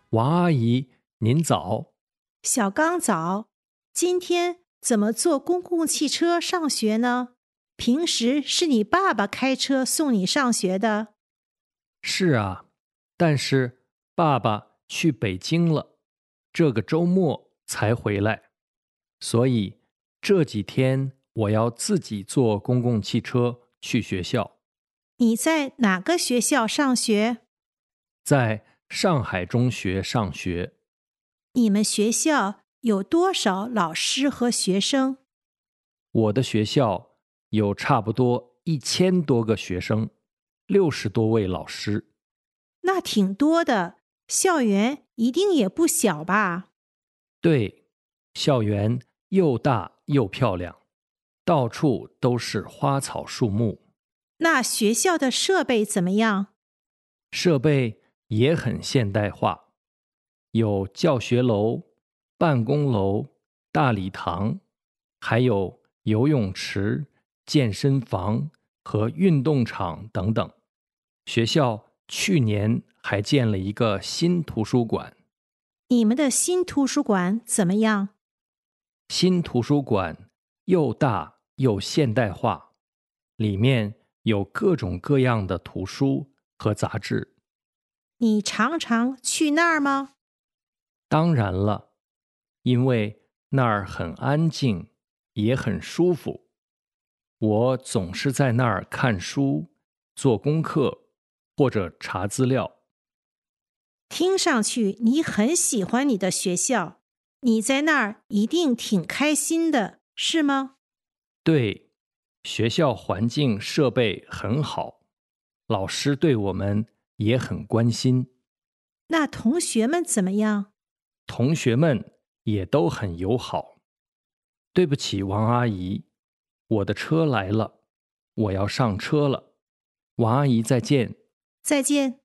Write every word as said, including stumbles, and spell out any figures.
王阿姨，您早。 小刚早，今天怎么坐公共汽车上学呢？平时是你爸爸开车送你上学的。 是啊，但是爸爸去北京了，这个周末才回来，所以这几天我要自己坐公共汽车去学校。 你在哪个学校上学？ 在上海中学上学。 你们学校有多少老师和学生？ 我的学校有差不多一千多个学生，六十多位老师。 那挺多的，校园一定也不小吧？ 对，校园又大又漂亮，到处都是花草树木。 那学校的设备怎么样？ 设备也很现代化，有教学楼、办公楼、大礼堂，还有游泳池、健身房和运动场等等。学校去年还建了一个新图书馆。 你们的新图书馆怎么样？ 新图书馆又大又现代化，里面有各种各样的图书和杂志。 你常常去那儿吗？ 当然了，因为那儿很安静，也很舒服。我总是在那儿看书、做功课或者查资料。 听上去你很喜欢你的学校，你在那儿一定挺开心的，是吗？ 对，学校环境设备很好，老师对我们也很关心， 那同学们怎么样？ 同学们也都很友好。对不起，王阿姨，我的车来了，我要上车了。王阿姨再见。 再见。